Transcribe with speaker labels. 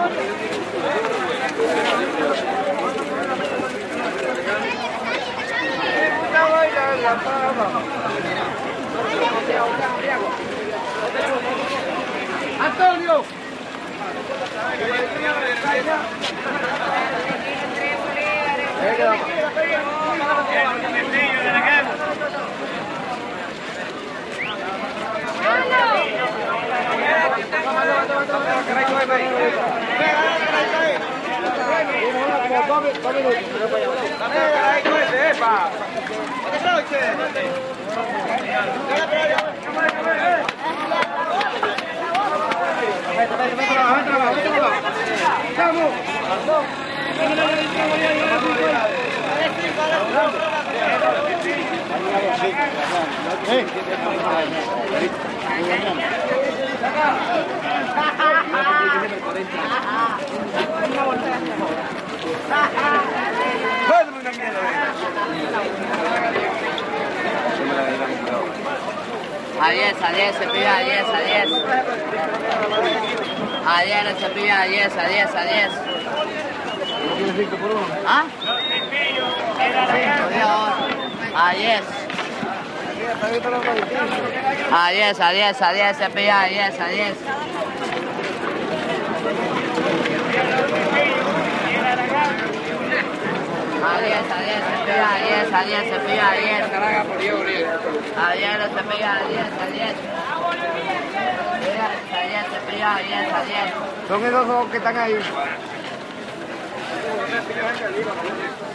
Speaker 1: ¡Antonio!
Speaker 2: A 10, se pide a 10, a 10. A 10, se pide a 10, a 10, a 10.
Speaker 1: ¿No tiene 5 por 1?
Speaker 2: ¿Ah? A 10. A 10, a 10, a 10, se pide a 10, a 10. A 10, a 10, se pide a 10, a 10, se pide a 10. A 10, se pide a 10, a 10. A 10, se pide a 10, a 10.
Speaker 1: Son esos dos que están ahí.